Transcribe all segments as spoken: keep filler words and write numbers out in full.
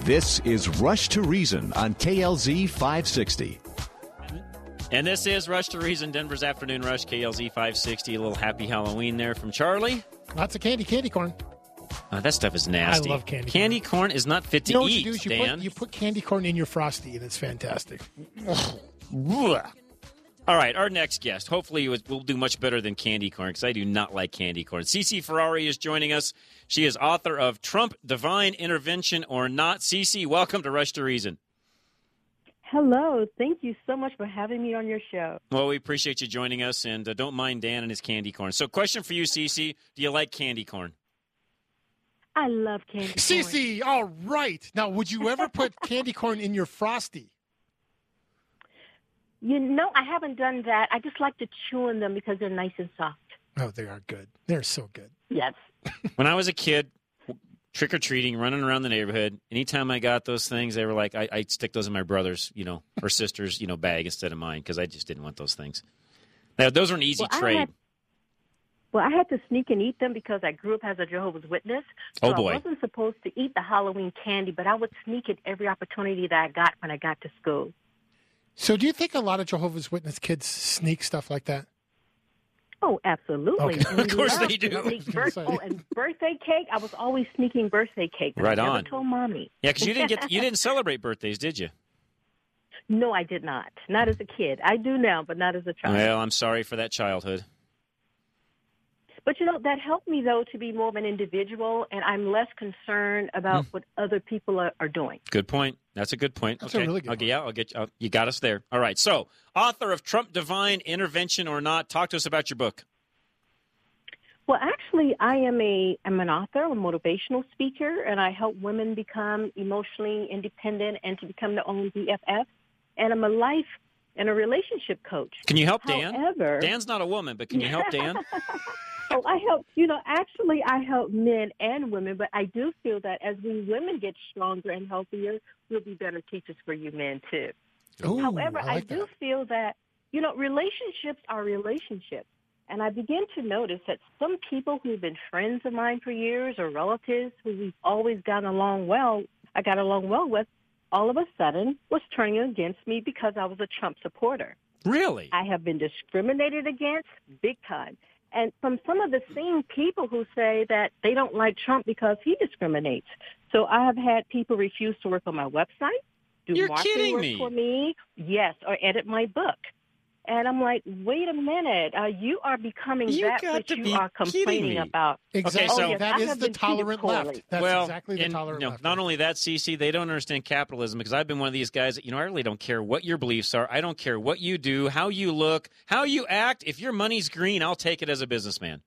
This is Rush to Reason on K L Z five sixty. And this is Rush to Reason, Denver's Afternoon Rush, K L Z five sixty. A little happy Halloween there from Charlie. Lots of candy, candy corn. Uh, that stuff is nasty. I love candy corn. Candy corn is not fit to you know what eat, you do is you Dan. Put, you put candy corn in your Frosty, and it's fantastic. All right, our next guest. Hopefully we'll do much better than candy corn, because I do not like candy corn. Cece Ferrari is joining us. She is author of Trump, Divine Intervention or Not. Cece, welcome to Rush to Reason. Hello. Thank you so much for having me on your show. Well, we appreciate you joining us, and uh, don't mind Dan and his candy corn. So question for you, Cece. Do you like candy corn? I love candy corn. Cece, all right. Now, would you ever put candy corn in your Frosty? You know, I haven't done that. I just like to chew on them because they're nice and soft. Oh, they are good. They're so good. Yes. When I was a kid, trick-or-treating, running around the neighborhood, anytime I got those things, they were like, I, I'd stick those in my brother's, you know, or sister's, you know, bag instead of mine, because I just didn't want those things. Now, those are an easy well, trade. I had, well, I had to sneak and eat them because I grew up as a Jehovah's Witness. So oh, boy. I wasn't supposed to eat the Halloween candy, but I would sneak it every opportunity that I got when I got to school. So do you think a lot of Jehovah's Witness kids sneak stuff like that? Oh, absolutely. Okay. And Of course love they do. to sneak birth- oh, and birthday cake. I was always sneaking birthday cake. Right I never on. told Mommy. Yeah, because you didn't get you didn't celebrate birthdays, did you? No, I did not. Not as a kid. I do now, but not as a child. Well, I'm sorry for that childhood. But, you know, that helped me, though, to be more of an individual, and I'm less concerned about Mm. what other people are, are doing. Good point. That's a good point. That's a okay. really good okay, point. Yeah, I'll get you. I'll, you got us there. All right. So, author of Trump, Divine Intervention or Not. Talk to us about your book. Well, actually, I am a I'm an author, a motivational speaker, and I help women become emotionally independent and to become their own B F F. And I'm a life and a relationship coach. Can you help Dan? However, Dan's not a woman, but can you help Dan? Oh, I help, you know, actually I help men and women, but I do feel that as we women get stronger and healthier, we'll be better teachers for you men, too. Ooh, However, I, I, like do that. feel that, you know, relationships are relationships. And I begin to notice that some people who've been friends of mine for years or relatives who we've always gotten along well, I got along well with, all of a sudden was turning against me because I was a Trump supporter. Really? I have been discriminated against big time. And from some of the same people who say that they don't like Trump because he discriminates. So I have had people refuse to work on my website, do You're marketing kidding work me. for me, yes, or edit my book. And I'm like, wait a minute, uh, you are becoming You that got which to you be are kidding complaining me. about. Exactly. Okay, so- Oh, yes, that I is have the been treated tolerant poorly. left. That's well, exactly the and, tolerant no, left. not only that, Cece, they don't understand capitalism because I've been one of these guys that, you know, I really don't care what your beliefs are. I don't care what you do, how you look, how you act. If your money's green, I'll take it as a businessman.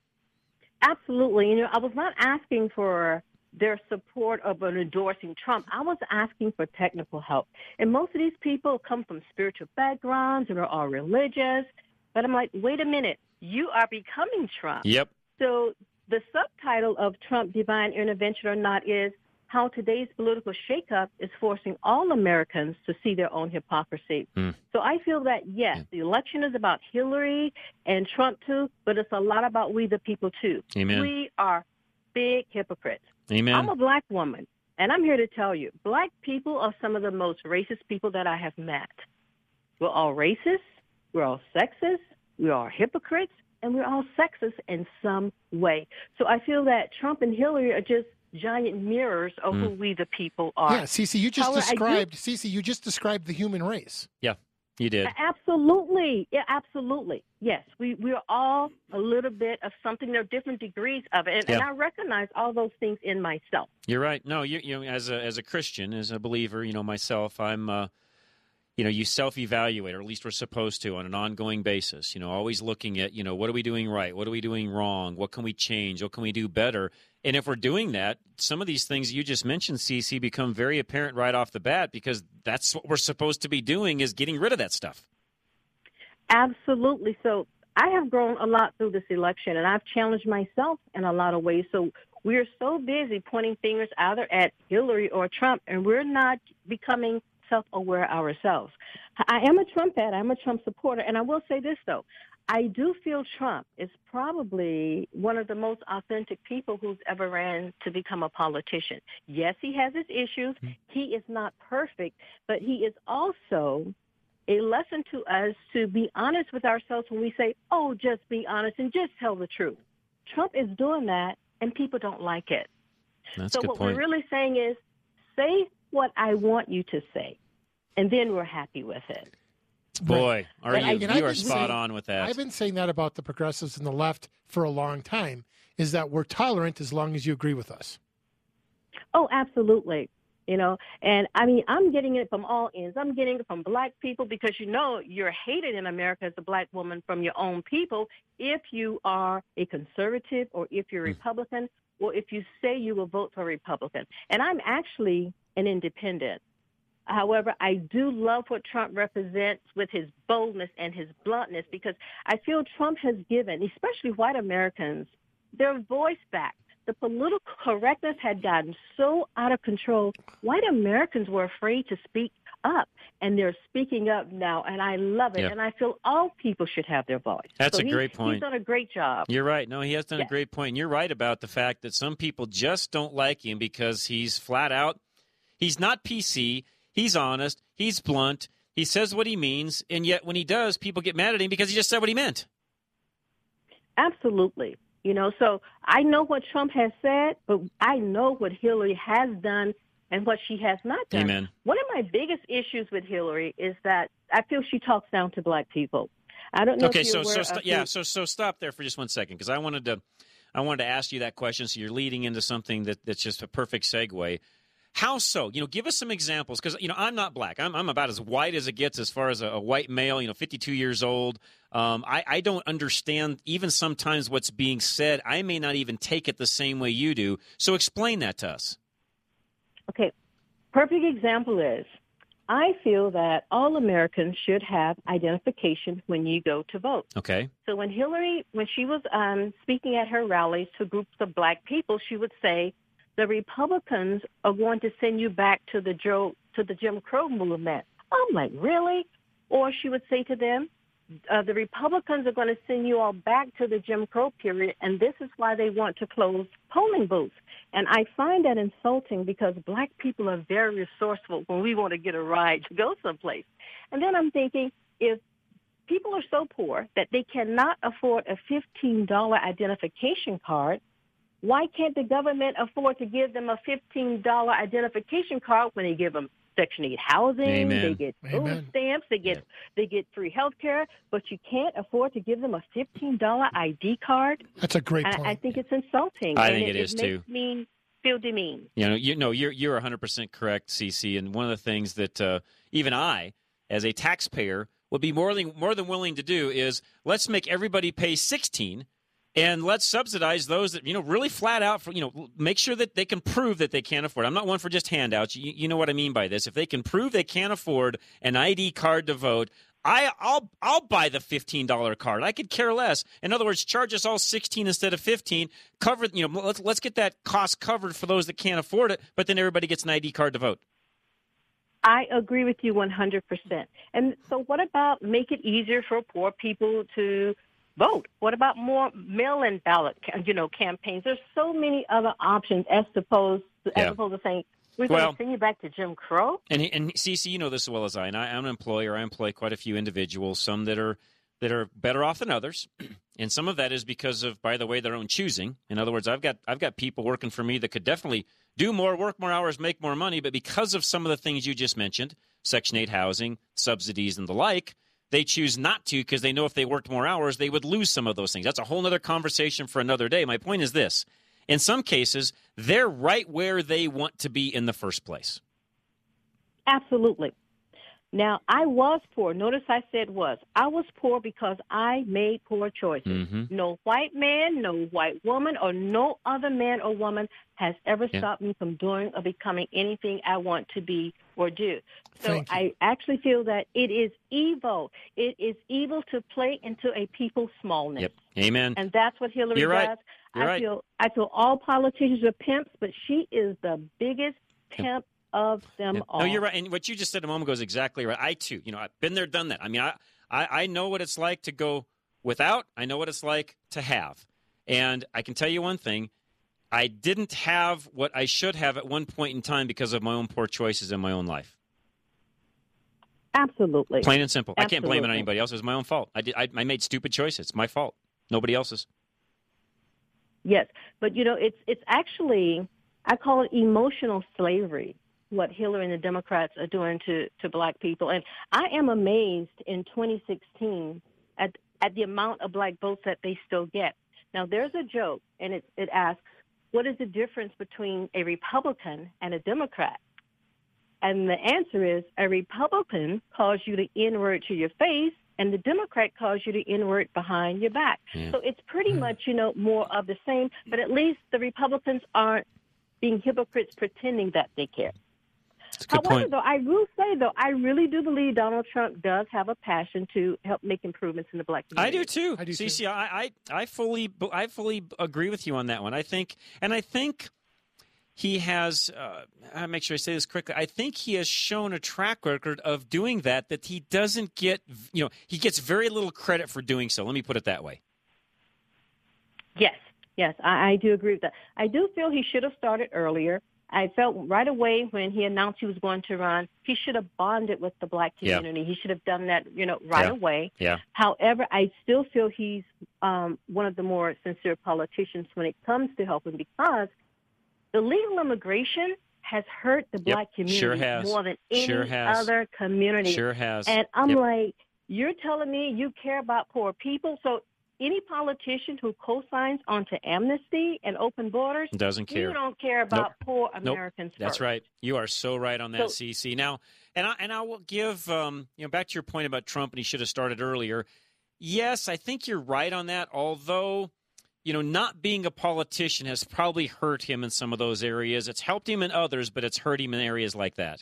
Absolutely. You know, I was not asking for their support of an endorsing Trump. I was asking for technical help. And most of these people come from spiritual backgrounds and are all religious. But I'm like, wait a minute, you are becoming Trump. Yep. So the subtitle of Trump, Divine Intervention or Not is how today's political shakeup is forcing all Americans to see their own hypocrisy. Mm. So I feel that, yes, Yeah. the election is about Hillary and Trump too, but it's a lot about we the people too. Amen. We are big hypocrites. Amen. I'm a black woman, and I'm here to tell you, black people are some of the most racist people that I have met. We're all racist, we're all sexist, we're all hypocrites, and we're all sexist in some way. So I feel that Trump and Hillary are just giant mirrors of Mm. who we the people are. Yeah, Cece, you just However, I do- described Cece, you just described the human race. Yeah, you did. Absolutely. Yeah, absolutely. Yes, we, we're all a little bit of something. There are different degrees of it, and, and Yeah. I recognize all those things in myself. You're right. No, you, you know, as a as a Christian, as a believer, you know, myself, I'm, uh, you know, you self-evaluate, or at least we're supposed to, on an ongoing basis. You know, always looking at, you know, what are we doing right? What are we doing wrong? What can we change? What can we do better? And if we're doing that, some of these things you just mentioned, Cece, become very apparent right off the bat because that's what we're supposed to be doing is getting rid of that stuff. Absolutely. So I have grown a lot through this election, and I've challenged myself in a lot of ways. So we're so busy pointing fingers either at Hillary or Trump, and we're not becoming self-aware ourselves. I am a Trump ad. I'm a Trump supporter, and I will say this, though. I do feel Trump is probably one of the most authentic people who's ever ran to become a politician. Yes, he has his issues. Mm-hmm. He is not perfect, but he is also a lesson to us to be honest with ourselves when we say, oh, just be honest and just tell the truth. Trump is doing that, and people don't like it. That's so a good what point. we're really saying is, say what I want you to say, and then we're happy with it. Boy, are Right. you, And you I've are been spot saying- on with that. I've been saying that about the progressives and the left for a long time, is that we're tolerant as long as you agree with us. Oh, absolutely. You know, and I mean, I'm getting it from all ends. I'm getting it from black people because, you know, you're hated in America as a black woman from your own people if you are a conservative or if you're a Republican or if you say you will vote for a Republican. And I'm actually an independent. However, I do love what Trump represents with his boldness and his bluntness because I feel Trump has given, especially white Americans, their voice back. The political correctness had gotten so out of control. White Americans were afraid to speak up, and they're speaking up now, and I love it. Yeah. And I feel all people should have their voice. That's so a he, great point. He's done a great job. You're right. No, he has done Yeah. a great point. And you're right about the fact that some people just don't like him because he's flat out, he's not P C, he's honest, he's blunt, he says what he means, and yet when he does, people get mad at him because he just said what he meant. Absolutely. You know, so I know what Trump has said, but I know what Hillary has done and what she has not done. Amen. One of my biggest issues with Hillary is that I feel she talks down to black people. I don't know Okay, if you're so aware so st- of yeah, who- so so stop there for just one second because I wanted to I wanted to ask you that question. So you're leading into something that, that's just a perfect segue. How so? You know, give us some examples because you know I'm not black. I'm I'm about as white as it gets as far as a, a white male. You know, fifty-two years old. Um, I I don't understand even sometimes what's being said. I may not even take it the same way you do. So explain that to us. Okay, perfect example is I feel that all Americans should have identification when you go to vote. Okay. So when Hillary, when she was um, speaking at her rallies to groups of black people, she would say, the Republicans are going to send you back to the Joe, to the Jim Crow movement. I'm like, really? Or she would say to them, uh, the Republicans are going to send you all back to the Jim Crow period, and this is why they want to close polling booths. And I find that insulting because black people are very resourceful when we want to get a ride to go someplace. And then I'm thinking, if people are so poor that they cannot afford a fifteen dollars identification card, why can't the government afford to give them a fifteen dollars identification card when they give them Section eight housing, Amen. they get food Amen. stamps, they get Yeah. they get free health care, but you can't afford to give them a fifteen dollars I D card? That's a great I, point. I think it's insulting. I and think it, it is, it too. makes me feel demeaned. You know, you know, you're you're one hundred percent correct, Cece. And one of the things that uh, even I, as a taxpayer, would be more than more than willing to do is let's make everybody pay sixteen, and let's subsidize those that you know really flat out for you know make sure that they can prove that they can't afford. I'm not one for just handouts. You, you know what I mean by this. If they can prove they can't afford an I D card to vote, I, I'll I'll buy the fifteen dollars card. I could care less. In other words, charge us all sixteen instead of fifteen. Cover, you know, let's let's get that cost covered for those that can't afford it. But then everybody gets an I D card to vote. I agree with you one hundred percent. And so what about make it easier for poor people to vote? What about more mail-in ballot, you know, campaigns? There's so many other options as opposed to, Yeah. as opposed to saying, we're Well- going to send you back to Jim Crow? And and Cece, you know this as well as I. And I, I'm an employer. I employ quite a few individuals. Some that are that are better off than others, and some of that is because of, by the way, their own choosing. In other words, I've got I've got people working for me that could definitely do more, work more hours, make more money, but because of some of the things you just mentioned, Section eight housing, subsidies, and the like, they choose not to because they know if they worked more hours, they would lose some of those things. That's a whole other conversation for another day. My point is this. In some cases, they're right where they want to be in the first place. Absolutely. Now, I was poor. Notice I said was. I was poor because I made poor choices. Mm-hmm. No white man, no white woman, or no other man or woman has ever Yeah. stopped me from doing or becoming anything I want to be or do. So Thank you. I actually feel that it is evil. It is evil to play into a people's smallness. Yep. Amen. And that's what Hillary You're right. does. You're I right. feel I feel all politicians are pimps, but she is the biggest pimp of them Yeah. all. No, you're right. And what you just said a moment ago is exactly right. I, too, you know, I've been there, done that. I mean, I, I, I know what it's like to go without, I know what it's like to have. And I can tell you one thing. I didn't have what I should have at one point in time because of my own poor choices in my own life. Absolutely. Plain and simple. Absolutely. I can't blame it on anybody else. It was my own fault. I, did, I, I made stupid choices. It's my fault. Nobody else's. Yes. But, you know, it's it's actually, I call it emotional slavery, what Hillary and the Democrats are doing to, to black people. And I am amazed in twenty sixteen at, at the amount of black votes that they still get. Now, there's a joke, and it, it asks, what is the difference between a Republican and a Democrat? And the answer is a Republican calls you the N-word to your face, and the Democrat calls you the N-word behind your back. Yeah. So it's pretty much, you know, more of the same, but at least the Republicans aren't being hypocrites pretending that they care. However, point. though, I will say, though, I really do believe Donald Trump does have a passion to help make improvements in the black community. I do too. I do C C, too. I, I, I fully, I fully agree with you on that one. I think, and I think he has. Uh, I make sure I say this correctly. I think he has shown a track record of doing that. That he doesn't get. You know, he gets very little credit for doing so. Let me put it that way. Yes, yes, I, I do agree with that. I do feel he should have started earlier. I felt right away when he announced he was going to run, he should have bonded with the black community. Yeah. He should have done that, you know, right yeah. away. Yeah. However, I still feel he's um, one of the more sincere politicians when it comes to helping, because the legal immigration has hurt the black yep. community sure has. more than any sure has. other community. Sure has. And I'm yep. like, you're telling me you care about poor people? So any politician who co-signs onto amnesty and open borders doesn't care. You don't care about nope. poor Americans. Nope. That's first. right. You are so right on that, so, C C. Now, and I and I will give um, you know, back to your point about Trump, and he should have started earlier. Yes, I think you're right on that. Although, you know, not being a politician has probably hurt him in some of those areas. It's helped him in others, but it's hurt him in areas like that.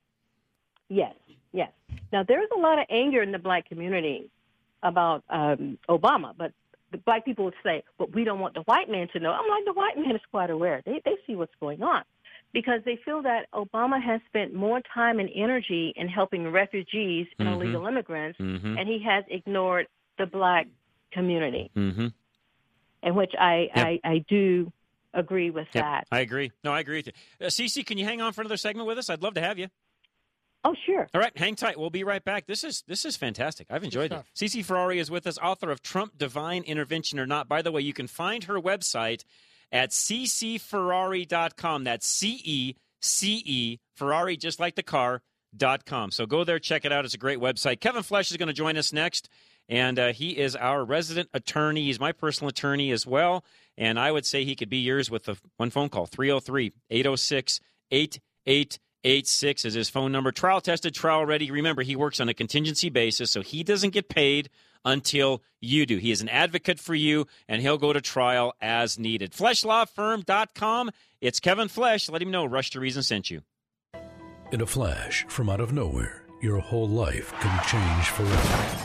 Yes, yes. Now, there's a lot of anger in the black community about um, Obama, but the black people would say, but we don't want the white man to know. I'm like, the white man is quite aware. They they see what's going on, because they feel that Obama has spent more time and energy in helping refugees and mm-hmm. illegal immigrants, mm-hmm. and he has ignored the black community, mm-hmm. in which I, yep. I, I do agree with yep. that. I agree. No, I agree with you. Uh, Cece, can you hang on for another segment with us? I'd love to have you. Oh, sure. All right, hang tight. We'll be right back. This is this is fantastic. I've enjoyed it. Cece Ferrari is with us, author of Trump, Divine Intervention or Not. By the way, you can find her website at c c ferrari dot com. That's C E C E, Ferrari, just like the car, dot com. So go there, check it out. It's a great website. Kevin Flesh is going to join us next, and uh, he is our resident attorney. He's my personal attorney as well, and I would say he could be yours with a, one phone call, three oh three, eight oh six, eight eight eight six is his phone number. Trial tested, trial ready. Remember, he works on a contingency basis, so he doesn't get paid until you do. He is an advocate for you, and he'll go to trial as needed. flesh law firm dot com. It's Kevin Flesh. Let him know Rush to Reason sent you. In a flash, from out of nowhere, your whole life can change forever.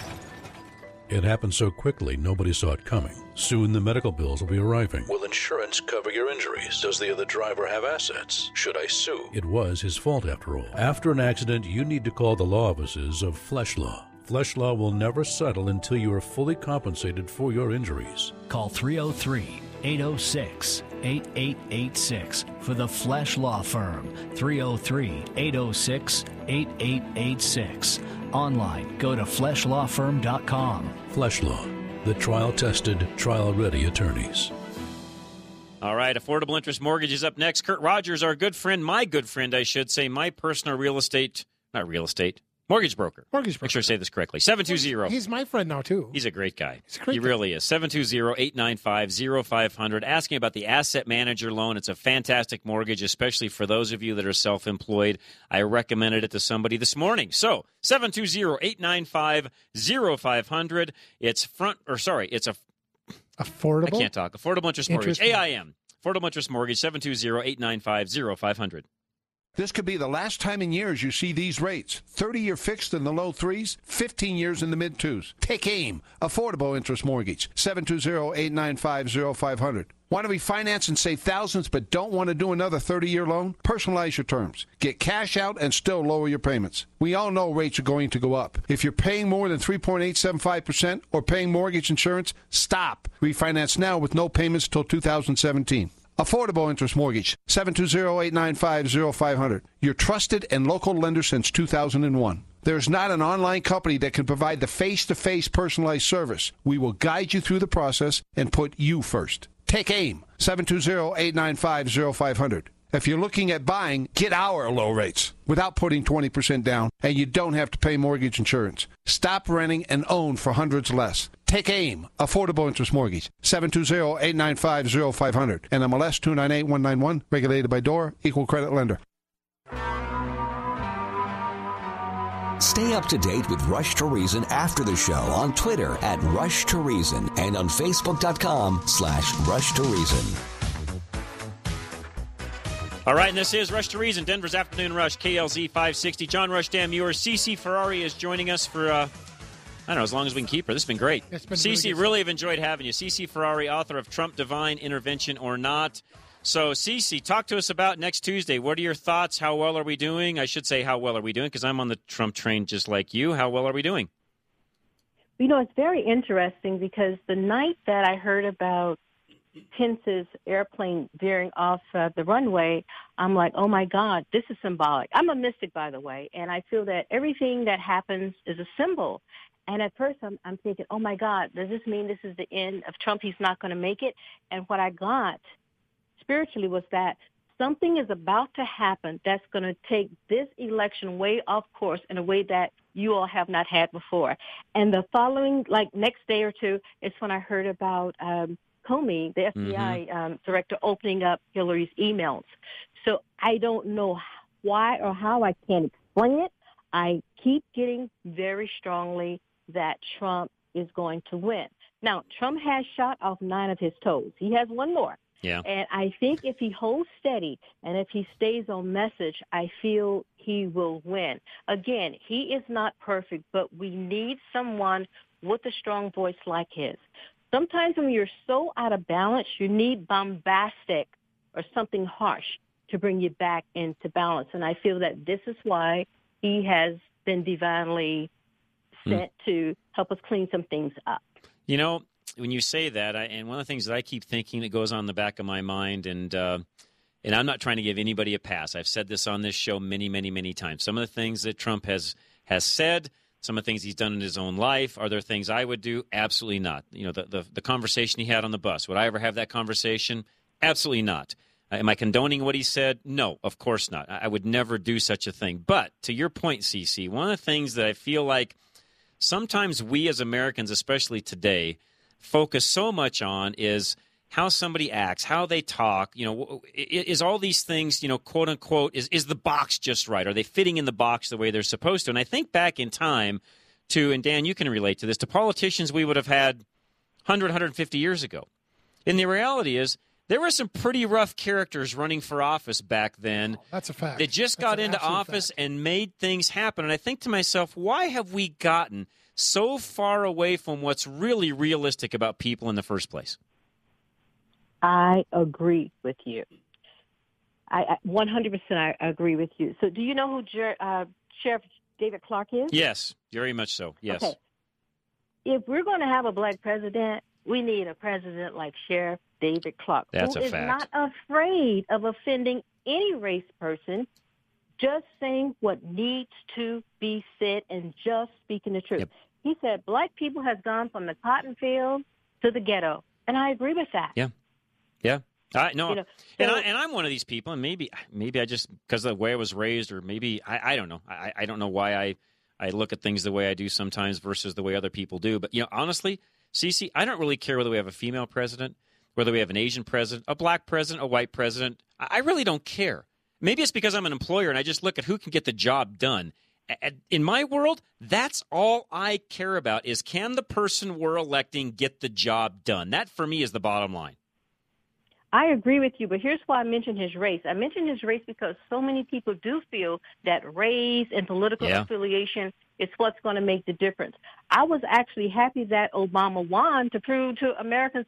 It happened so quickly, nobody saw it coming. Soon the medical bills will be arriving. Will insurance cover your injuries? Does the other driver have assets? Should I sue? It was his fault after all. After an accident, you need to call the law offices of Flesh Law. Flesh Law will never settle until you are fully compensated for your injuries. Call three oh three, eight oh six, eight eight eight six for the Flesh Law Firm. three oh three, eight oh six, eight eight eight six. Online, go to flesh law firm dot com. Flesh Law, the trial-tested, trial-ready attorneys. All right, Affordable Interest Mortgage is up next. Kurt Rogers, our good friend, my good friend, I should say, my personal real estate, not real estate, mortgage broker. Mortgage broker. Make sure I say this correctly. seven two zero. He's my friend now, too. He's a great guy. He's a great he guy. really is. seven two zero, eight nine five, zero five zero zero. Asking about the Asset Manager loan. It's a fantastic mortgage, especially for those of you that are self-employed. I recommended it to somebody this morning. So, seven two zero, eight nine five, zero five zero zero. It's front, or sorry, it's a... Affordable? I can't talk. Affordable Interest Mortgage. Interest- A I M. Affordable Interest Mortgage, seven two zero, eight nine five, zero five zero zero. This could be the last time in years you see these rates. thirty-year fixed in the low threes, fifteen years in the mid-twos. Take AIM, Affordable Interest Mortgage, seven two zero, eight nine five, zero five zero zero. Want to refinance and save thousands but don't want to do another thirty-year loan? Personalize your terms. Get cash out and still lower your payments. We all know rates are going to go up. If you're paying more than three point eight seven five percent or paying mortgage insurance, stop. Refinance now with no payments until two thousand seventeen. Affordable Interest Mortgage, seven two zero, eight nine five, zero five zero zero. Your trusted and local lender since two thousand one. There's not an online company that can provide the face-to-face personalized service. We will guide you through the process and put you first. Take AIM, seven two zero, eight nine five, zero five zero zero. If you're looking at buying, get our low rates without putting twenty percent down, and you don't have to pay mortgage insurance. Stop renting and own for hundreds less. Take AIM, Affordable Interest Mortgage, seven two zero, eight nine five, zero five zero zero, and M L S two nine eight one nine one, regulated by D O R, Equal Credit Lender. Stay up to date with Rush to Reason after the show on Twitter at Rush to Reason and on Facebook.com slash Rush to Reason. All right, and this is Rush to Reason, Denver's Afternoon Rush, K L Z five sixty. John Rush Damuir, Cece Ferrari is joining us for, uh, I don't know, as long as we can keep her. This has been great. It's been Cece, really, really have enjoyed having you. Cece Ferrari, author of Trump, Divine Intervention or Not. So, Cece, talk to us about next Tuesday. What are your thoughts? How well are we doing? I should say, how well are we doing? Because I'm on the Trump train just like you. How well are we doing? You know, it's very interesting because the night that I heard about Pence's airplane veering off uh, the runway, I'm like, oh, my God, this is symbolic. I'm a mystic, by the way, and I feel that everything that happens is a symbol. And at first I'm, I'm thinking, oh, my God, does this mean this is the end of Trump? He's not going to make it? And what I got spiritually was that something is about to happen that's going to take this election way off course in a way that you all have not had before. And the following, like next day or two, is when I heard about um, Comey, the F B I mm-hmm. um, director, opening up Hillary's emails. So I don't know why or how. I can't explain it. I keep getting very strongly that Trump is going to win. Now, Trump has shot off nine of his toes. He has one more. Yeah. And I think if he holds steady and if he stays on message, I feel he will win. Again, he is not perfect, but we need someone with a strong voice like his. Sometimes when you're so out of balance, you need bombastic or something harsh to bring you back into balance. And I feel that this is why he has been divinely sent mm. to help us clean some things up. You know, when you say that, I, and one of the things that I keep thinking that goes on in the back of my mind, and uh, and I'm not trying to give anybody a pass. I've said this on this show many, many, many times. Some of the things that Trump has has said, some of the things he's done in his own life, are there things I would do? Absolutely not. You know, the, the, the conversation he had on the bus, would I ever have that conversation? Absolutely not. Uh, am I condoning what he said? No, of course not. I, I would never do such a thing. But to your point, Cece, one of the things that I feel like sometimes we as Americans, especially today, focus so much on is how somebody acts, how they talk. You know, is all these things, you know, quote unquote, is, is the box just right? Are they fitting in the box the way they're supposed to? And I think back in time to, and Dan, you can relate to this, to politicians we would have had one hundred, one hundred fifty years ago. And the reality is there were some pretty rough characters running for office back then. Oh, that's a fact. That just that's got into office fact. and made things happen. And I think to myself, why have we gotten so far away from what's really realistic about people in the first place? I agree with you. I, I one hundred percent I agree with you. So do you know who Jer- uh, Sheriff David Clark is? Yes, very much so, yes. Okay. If we're going to have a black president, we need a president like Sheriff David Clark, That's who a is fact. not afraid of offending any race person, just saying what needs to be said and just speaking the truth. Yep. He said black people has gone from the cotton field to the ghetto, and I agree with that. Yeah, yeah. I no, You know, and so- I and I'm one of these people, and maybe maybe I just because of the way I was raised, or maybe I, I don't know. I, I don't know why I I look at things the way I do sometimes versus the way other people do. But you know, honestly, Cece, I don't really care whether we have a female president, whether we have an Asian president, a black president, a white president. I, I really don't care. Maybe it's because I'm an employer and I just look at who can get the job done. In my world, that's all I care about is can the person we're electing get the job done? That, for me, is the bottom line. I agree with you, but here's why I mentioned his race. I mentioned his race because so many people do feel that race and political Yeah. affiliation is what's going to make the difference. I was actually happy that Obama won to prove to Americans that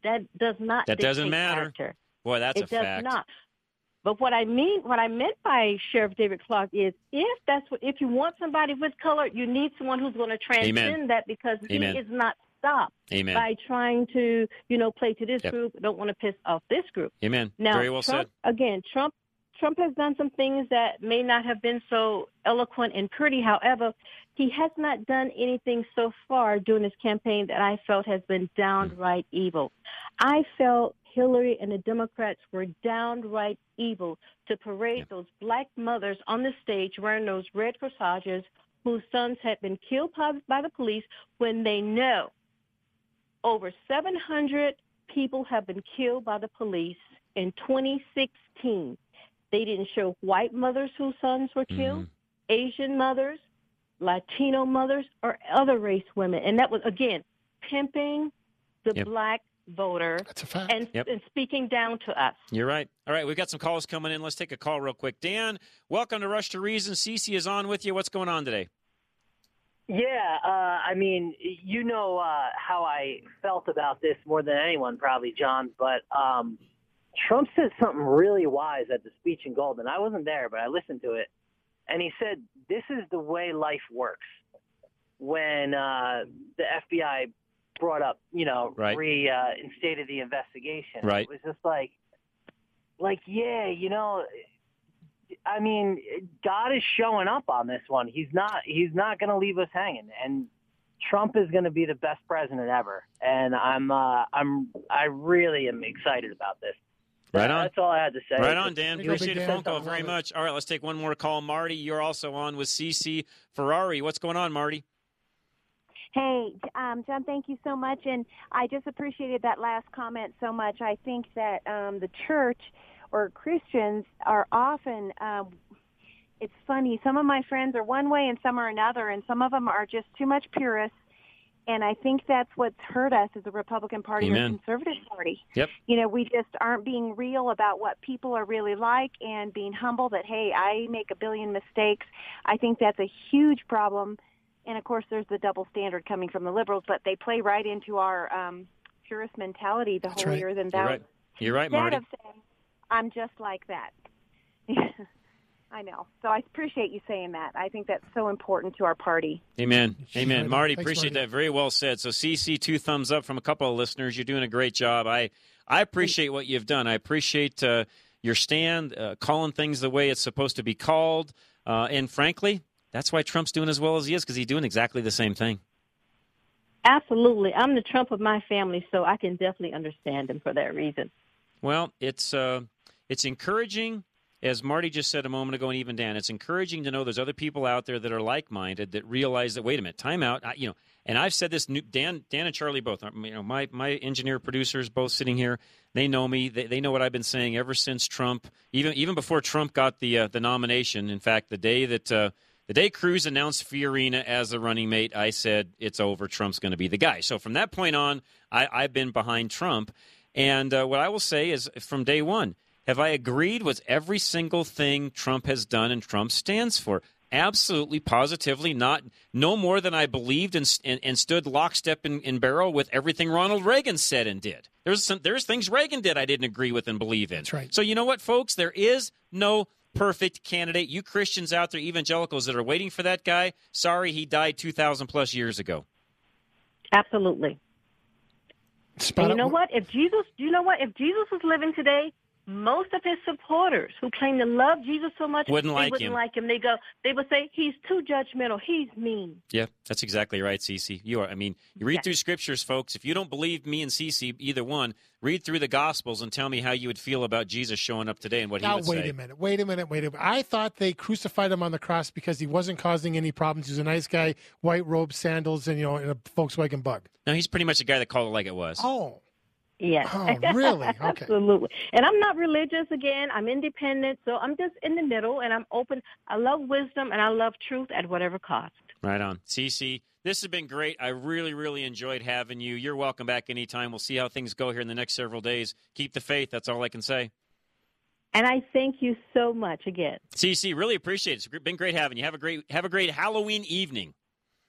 that does not That doesn't matter. Character. Boy, that's it a fact. It does not. But what I mean, what I meant by Sheriff David Clarke is, if that's what, if you want somebody with color, you need someone who's going to transcend Amen. that, because Amen. he is not stopped Amen. by trying to, you know, play to this Yep. group. Don't want to piss off this group. Amen. Now, Very well Trump, said. Again, Trump. Trump has done some things that may not have been so eloquent and pretty. However, he has not done anything so far during his campaign that I felt has been downright evil. I felt Hillary and the Democrats were downright evil to parade Yeah. those black mothers on the stage wearing those red corsages whose sons had been killed by, by the police, when they know over seven hundred people have been killed by the police in twenty sixteen. They didn't show white mothers whose sons were killed, Mm-hmm. Asian mothers, Latino mothers, or other race women. And that was, again, pimping the Yep. black voter That's a fact. and, Yep. and speaking down to us. You're right. All right, we've got some calls coming in. Let's take a call real quick. Dan, welcome to Rush to Reason. Cece is on with you. What's going on today? Yeah, uh, I mean, you know uh, how I felt about this more than anyone, probably, John, but um, Trump said something really wise at the speech in Golden. I wasn't there, but I listened to it. And he said, this is the way life works. When uh, the F B I brought up, you know, Right. reinstated the investigation, Right. it was just like, like, yeah, you know, I mean, God is showing up on this one. He's not, he's not going to leave us hanging. And Trump is going to be the best president ever. And I'm, uh, I'm, I really am excited about this. Right on. That's all I had to say. Right on, Dan. There you go, Appreciate Big the Dan. phone call very much. All right, let's take one more call. Marty, you're also on with Cece Ferrari. What's going on, Marty? Hey, um, John, thank you so much. And I just appreciated that last comment so much. I think that um, the church or Christians are often, um, it's funny, some of my friends are one way and some are another, and some of them are just too much purists. And I think that's what's hurt us as a Republican Party Amen. or Conservative Party. Yep. You know, we just aren't being real about what people are really like and being humble that, hey, I make a billion mistakes. I think that's a huge problem. And, of course, there's the double standard coming from the liberals, but they play right into our um, purist mentality, the That's holier right. than thou. You're right. You're right, Instead Marty. of saying, I'm just like that. I know. So I appreciate you saying that. I think that's so important to our party. Amen. She's Amen. right. Marty, Thanks, appreciate Marty. that. Very well said. So, C C, two thumbs up from a couple of listeners. You're doing a great job. I, I appreciate what you've done. I appreciate uh, your stand, uh, calling things the way it's supposed to be called. Uh, and frankly, that's why Trump's doing as well as he is, because he's doing exactly the same thing. Absolutely. I'm the Trump of my family, so I can definitely understand him for that reason. Well, it's uh, it's encouraging, as Marty just said a moment ago, and even Dan, it's encouraging to know there's other people out there that are like-minded that realize that, wait a minute, time out. I, you know, and I've said this, Dan, Dan and Charlie both, you know, my, my engineer producers both sitting here, they know me. They, they know what I've been saying ever since Trump, even even before Trump got the uh, the nomination. In fact, the day that uh, the day Cruz announced Fiorina as the running mate, I said it's over. Trump's going to be the guy. So from that point on, I, I've been behind Trump. And uh, what I will say is, from day one, have I agreed with every single thing Trump has done and Trump stands for? Absolutely, positively, not no more than I believed and and, and stood lockstep in, in barrel with everything Ronald Reagan said and did. There's some there's things Reagan did I didn't agree with and believe in. That's right. So you know what, folks? There is no perfect candidate. You Christians out there, evangelicals that are waiting for that guy, sorry, he died two thousand plus years ago. Absolutely. Spot And you on. know what? If Jesus, you know what? If Jesus was living today, most of his supporters who claim to love Jesus so much, Wouldn't they like wouldn't him. like him. They go, they would say he's too judgmental. He's mean. Yeah, that's exactly right, Cece. You are. I mean, you read Yeah. through scriptures, folks. If you don't believe me and Cece, either one, read through the Gospels and tell me how you would feel about Jesus showing up today and what Now, he would wait say. a minute. Wait a minute. Wait a minute. I thought they crucified him on the cross because he wasn't causing any problems. He was a nice guy, white robe, sandals, and, you know, in a Volkswagen Bug. No, he's pretty much the guy that called it like it was. Oh. Yes. Oh, really? Okay. Absolutely. And I'm not religious again. I'm independent. So I'm just in the middle and I'm open. I love wisdom and I love truth at whatever cost. Right on. Cece, this has been great. I really, really enjoyed having you. You're welcome back anytime. We'll see how things go here in the next several days. Keep the faith. That's all I can say. And I thank you so much again. Cece, really appreciate it. It's been great having you. Have a great, have a great Halloween evening.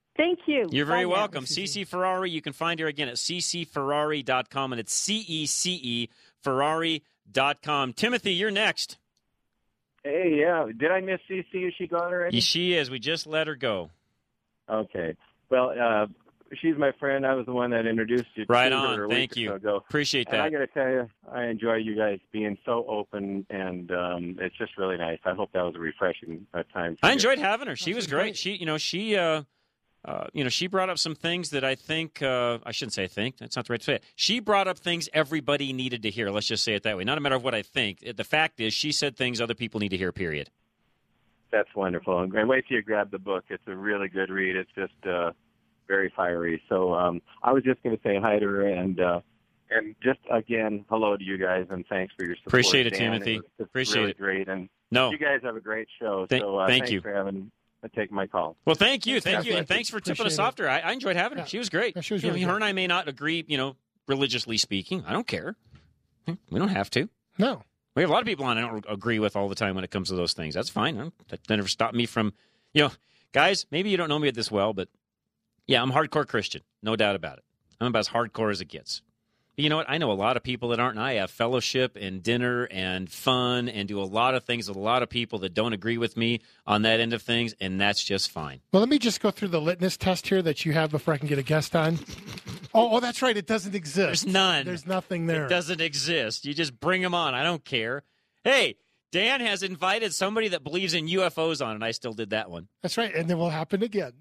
Thank you. You're very Bye now. welcome. Cece Ferrari, you can find her again at c c ferrari dot com, and it's C E C E Ferrari dot com. Timothy, you're next. Hey, yeah. Did I miss C C? Is she gone already? Yeah, she is. We just let her go. Okay. Well, uh, she's my friend. I was the one that introduced you Right to on. her a Thank week or you. so ago. Appreciate And that. I got to tell you, I enjoy you guys being so open, and um, it's just really nice. I hope that was a refreshing uh, time. For I you. enjoyed having her. She That's was great. great. She, you know, she, uh, uh, you know, she brought up some things that I think uh, I shouldn't say I think. That's not the right fit. She brought up things everybody needed to hear. Let's just say it that way. Not a matter of what I think. The fact is, she said things other people need to hear. Period. That's wonderful. And wait till you grab the book. It's a really good read. It's just uh, very fiery. So um, I was just going to say hi to her and uh, and just again hello to you guys and thanks for your support. Appreciate it, Dan. Timothy. It was, it's Appreciate really it. great. And No. you guys have a great show. Thank- so uh, thank thanks you. for having uh, taking my call. Well, thank you, Thanks, thank you, Catholic. and thanks for tipping us Appreciate off to her. I, I enjoyed having her. Yeah. She was great. Yeah, she was You know, really her good. and I may not agree, you know, religiously speaking. I don't care. We don't have to. No. We have a lot of people on I don't agree with all the time when it comes to those things. That's fine. I don't- That never stopped me from, you know, guys, maybe you don't know me this well, but yeah, I'm a hardcore Christian. No doubt about it. I'm about as hardcore as it gets. But you know what? I know a lot of people that aren't, and I have fellowship and dinner and fun and do a lot of things with a lot of people that don't agree with me on that end of things, and that's just fine. Well, let me just go through the litmus test here that you have before I can get a guest on. Oh, oh, that's right. It doesn't exist. There's none. There's nothing there. It doesn't exist. You just bring them on. I don't care. Hey, Dan has invited somebody that believes in U F Os on, and I still did that one. That's right. And it will happen again.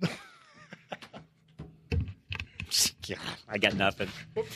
God, I got nothing.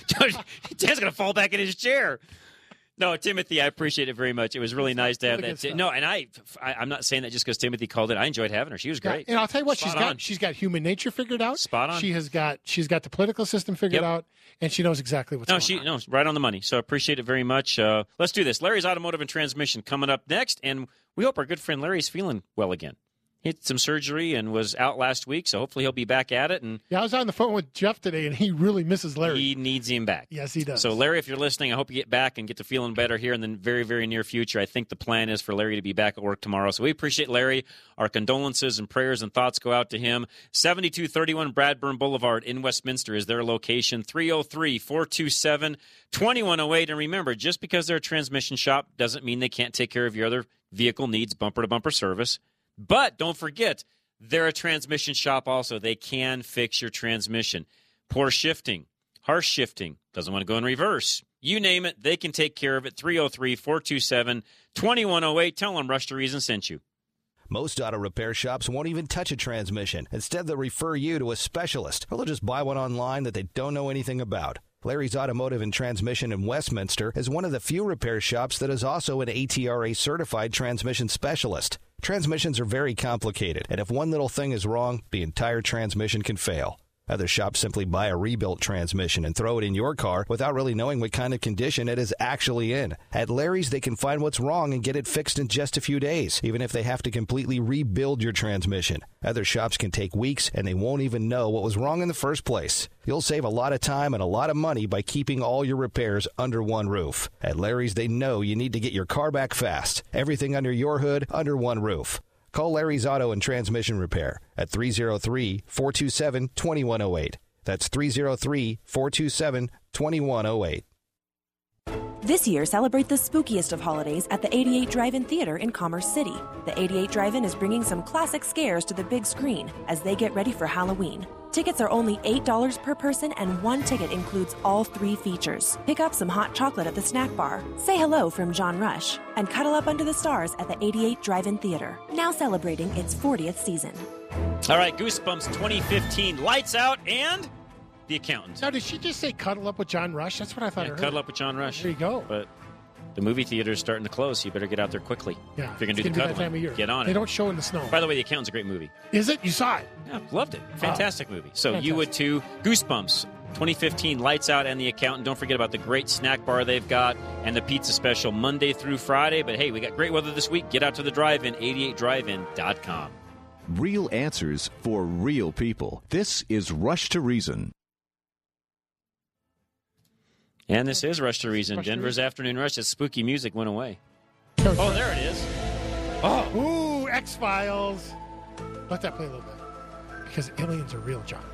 Dan's going to fall back in his chair. No, Timothy, I appreciate it very much. It was really nice to have really that. good Ti- no, and I, I, I'm not saying that just because Timothy called it. I enjoyed having her. She was Yeah, great. and I'll tell you what, Spot she's got on. she's got human nature figured out. Spot on. She has got she's got the political system figured Yep. out, and she knows exactly what's No, going she on. no, right on the money. So I appreciate it very much. Uh, let's do this. Larry's Automotive and Transmission coming up next, and we hope our good friend Larry's feeling well again. He had some surgery and was out last week, so hopefully he'll be back at it. And Yeah, I was on the phone with Jeff today, and he really misses Larry. he needs him back. Yes, he does. So, Larry, if you're listening, I hope you get back and get to feeling better here in the very, very near future. I think the plan is for Larry to be back at work tomorrow. So we appreciate Larry. Our condolences and prayers and thoughts go out to him. seventy-two thirty-one Bradburn Boulevard in Westminster is their location. three oh three, four two seven, two one oh eight. And remember, just because they're a transmission shop doesn't mean they can't take care of your other vehicle needs, bumper-to-bumper service. But don't forget, they're a transmission shop also. They can fix your transmission. Poor shifting, harsh shifting, doesn't want to go in reverse. You name it, they can take care of it. three oh three, four two seven, two one oh eight. Tell them Rush to Reason sent you. Most auto repair shops won't even touch a transmission. Instead, they'll refer you to a specialist, or they'll just buy one online that they don't know anything about. Larry's Automotive and Transmission in Westminster is one of the few repair shops that is also an A T R A-certified transmission specialist. Transmissions are very complicated, and if one little thing is wrong, the entire transmission can fail. Other shops simply buy a rebuilt transmission and throw it in your car without really knowing what kind of condition it is actually in. At Larry's, they can find what's wrong and get it fixed in just a few days, even if they have to completely rebuild your transmission. Other shops can take weeks, and they won't even know what was wrong in the first place. You'll save a lot of time and a lot of money by keeping all your repairs under one roof. At Larry's, they know you need to get your car back fast. Everything under your hood, under one roof. Call Larry's Auto and Transmission Repair at three oh three, four two seven, two one oh eight. That's three oh three, four two seven, two one oh eight. This year, celebrate the spookiest of holidays at the eighty-eight Drive-In Theater in Commerce City. The eighty-eight Drive-In is bringing some classic scares to the big screen as they get ready for Halloween. Tickets are only eight dollars per person, and one ticket includes all three features. Pick up some hot chocolate at the snack bar, say hello from John Rush, and cuddle up under the stars at the eighty-eight Drive-In Theater, now celebrating its fortieth season. All right, Goosebumps twenty fifteen, Lights Out, and The Accountant. Now, did she just say cuddle up with John Rush? That's what I thought Yeah, I heard. cuddle up with John Rush. There you go. But the movie theater is starting to close, so you better get out there quickly. Yeah, if you're going it's to do the gonna be that cuddling, time of year. get on They it. don't show in the snow. By the way, The Accountant's a great movie. Is it? You saw it? Yeah, loved it. Fantastic movie. So Fantastic. you would too. Goosebumps twenty fifteen, Lights Out, and The Accountant. Don't forget about the great snack bar they've got and the pizza special Monday through Friday. But hey, we got great weather this week. Get out to the drive-in, eighty-eight drive in dot com. Real answers for real people. This is Rush to Reason. And this is Rush to Reason. Rush to Denver's Reason. afternoon rush. That spooky music went away. No, Oh, there it is. Oh, ooh, X-Files. Let that play a little bit. Because aliens are real, John.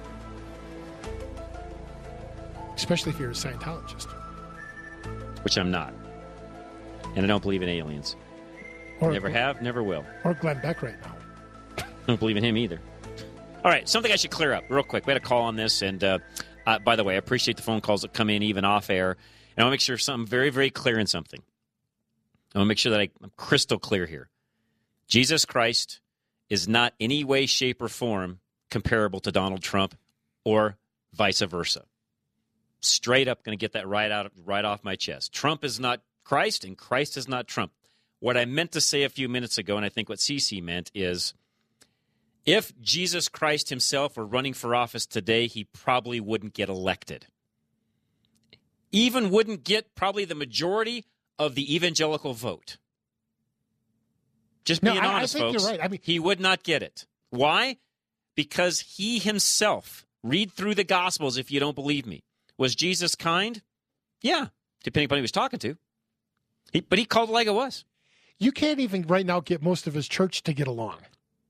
Especially if you're a Scientologist. Which I'm not. And I don't believe in aliens. Or, never have, never will. Or Glenn Beck right now. I don't believe in him either. All right, something I should clear up real quick. We had a call on this, and uh, uh, by the way, I appreciate the phone calls that come in even off air. And I want to make sure something very, very clear in something. I want to make sure that I, I'm crystal clear here. Jesus Christ is not any way, shape, or form comparable to Donald Trump or vice versa. Straight up going to get that right out, right off my chest. Trump is not Christ, and Christ is not Trump. What I meant to say a few minutes ago, and I think what Cece meant, is if Jesus Christ himself were running for office today, he probably wouldn't get elected. Even wouldn't get probably the majority of the evangelical vote. Just being no, I, honest, I think folks. You're right. I mean, he would not get it. Why? Because he himself, read through the Gospels if you don't believe me. Was Jesus kind? Yeah, depending upon who he was talking to. He, but he called it like it was. You can't even right now get most of his church to get along.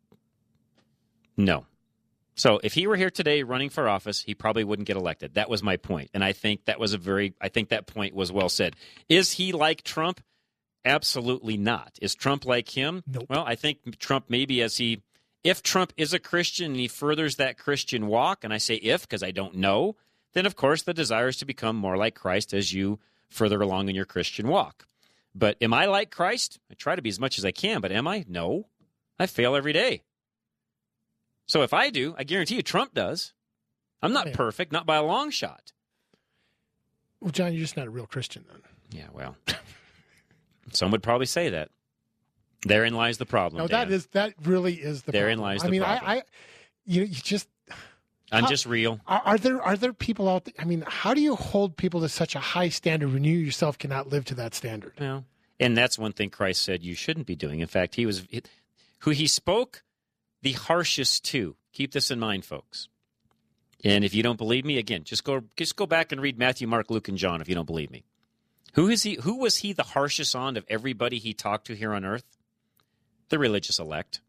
No. So if he were here today running for office, he probably wouldn't get elected. That was my point. And I think that was a very, I think that point was well said. Is he like Trump? Absolutely not. Is Trump like him? Nope. Well, I think Trump maybe as he, if Trump is a Christian and he furthers that Christian walk, and I say if because I don't know, then of course the desire is to become more like Christ as you further along in your Christian walk. But am I like Christ? I try to be as much as I can, but am I? No. I fail every day. So if I do, I guarantee you Trump does. I'm not yeah. perfect, not by a long shot. Well, John, you're just not a real Christian then. Yeah, well, some would probably say that. Therein lies the problem. No, Dan. that is that really is the Therein problem. lies I the mean, problem. I, I, you, you just. I'm how, just real. Are, are there are there people out there? I mean, how do you hold people to such a high standard when you yourself cannot live to that standard? Well, and that's one thing Christ said you shouldn't be doing. In fact, he was it, who he spoke the harshest to. Keep this in mind, folks. And if you don't believe me, again, just go just go back and read Matthew, Mark, Luke, and John if you don't believe me. Who is he? Who was he the harshest on of everybody he talked to here on earth? The religious elect,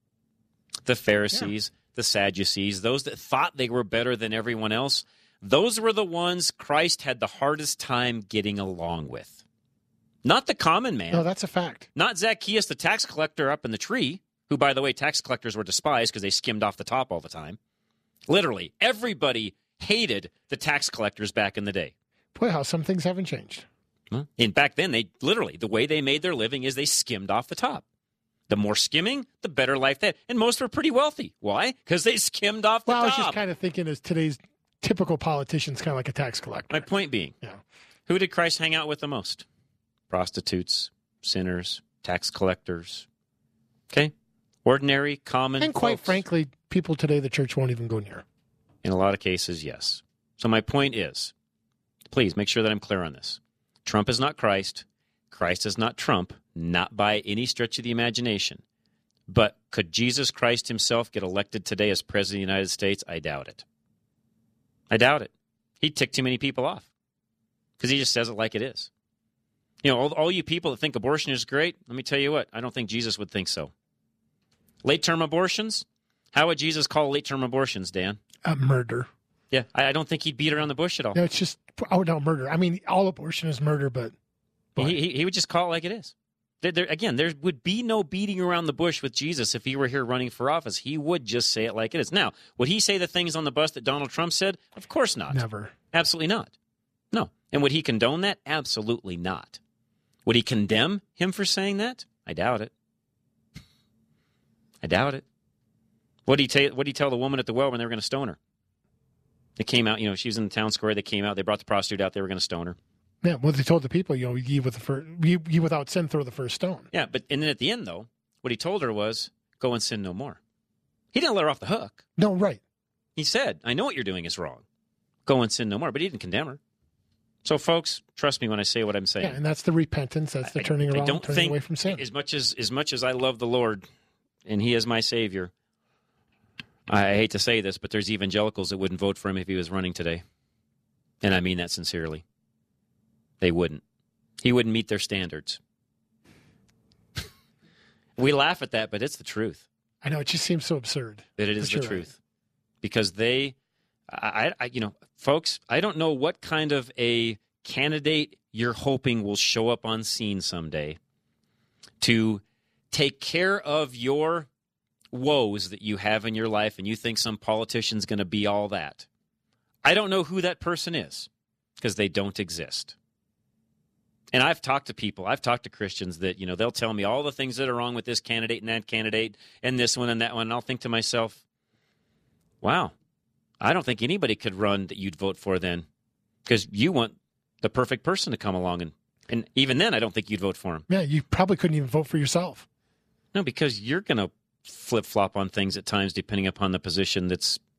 the Pharisees, yeah. the Sadducees, those that thought they were better than everyone else. Those were the ones Christ had the hardest time getting along with. Not the common man. No, that's a fact. Not Zacchaeus, the tax collector up in the tree, who, by the way, tax collectors were despised because they skimmed off the top all the time. Literally, everybody hated the tax collectors back in the day. Boy, how some things haven't changed. Well, and back then, they literally, the way they made their living is they skimmed off the top. The more skimming, the better life they had. And most were pretty wealthy. Why? Because they skimmed off the well, top. Well, I was just kind of thinking as today's typical politician's kind of like a tax collector. My point being, yeah. Who did Christ hang out with the most? Prostitutes, sinners, tax collectors. Okay? Ordinary, common And quite folks. frankly, people today the church won't even go near. In a lot of cases, yes. So my point is, please make sure that I'm clear on this. Trump is not Christ. Christ is not Trump, not by any stretch of the imagination. But could Jesus Christ himself get elected today as President of the United States? I doubt it. I doubt it. He'd tick too many people off because he just says it like it is. You know, all, all you people that think abortion is great, let me tell you what, I don't think Jesus would think so. Late-term abortions? How would Jesus call late-term abortions, Dan? A murder. Yeah, I, I don't think he'd beat around the bush at all. No, it's just, oh, no, murder. I mean, all abortion is murder, but... but. He, he, he would just call it like it is. There, there, again, there would be no beating around the bush with Jesus if he were here running for office. He would just say it like it is. Now, would he say the things on the bus that Donald Trump said? Of course not. Never. Absolutely not. No. And would he condone that? Absolutely not. Would he condemn him for saying that? I doubt it. I doubt it. What did he tell? What did he tell the woman at the well when they were going to stone her? They came out. You know, she was in the town square. They came out. They brought the prostitute out. They were going to stone her. Yeah. Well, they told the people, you know, ye with the first, ye, ye without sin, throw the first stone. Yeah, but and then at the end, though, what he told her was, "Go and sin no more." He didn't let her off the hook. No, right. He said, "I know what you're doing is wrong. Go and sin no more." But he didn't condemn her. So, folks, trust me when I say what I'm saying. Yeah, and that's the repentance. That's the turning I, around, I don't turning think, away from sin. As much as as much as I love the Lord, and He is my Savior, I, I hate to say this, but there's evangelicals that wouldn't vote for Him if He was running today, and I mean that sincerely. They wouldn't. He wouldn't meet their standards. We laugh at that, but it's the truth. I know, it just seems so absurd. But it is But the you're truth. because they, I, I, you know, folks, I don't know what kind of a candidate you're hoping will show up on scene someday to take care of your woes that you have in your life, and you think some politician's going to be all that. I don't know who that person is because they don't exist. And I've talked to people, I've talked to Christians that, you know, they'll tell me all the things that are wrong with this candidate and that candidate and this one and that one. And I'll think to myself, wow, I don't think anybody could run that you'd vote for then, because you want the perfect person to come along. And, and even then, I don't think you'd vote for him. Yeah, you probably couldn't even vote for yourself. No, because you're going to flip-flop on things at times depending upon the position that's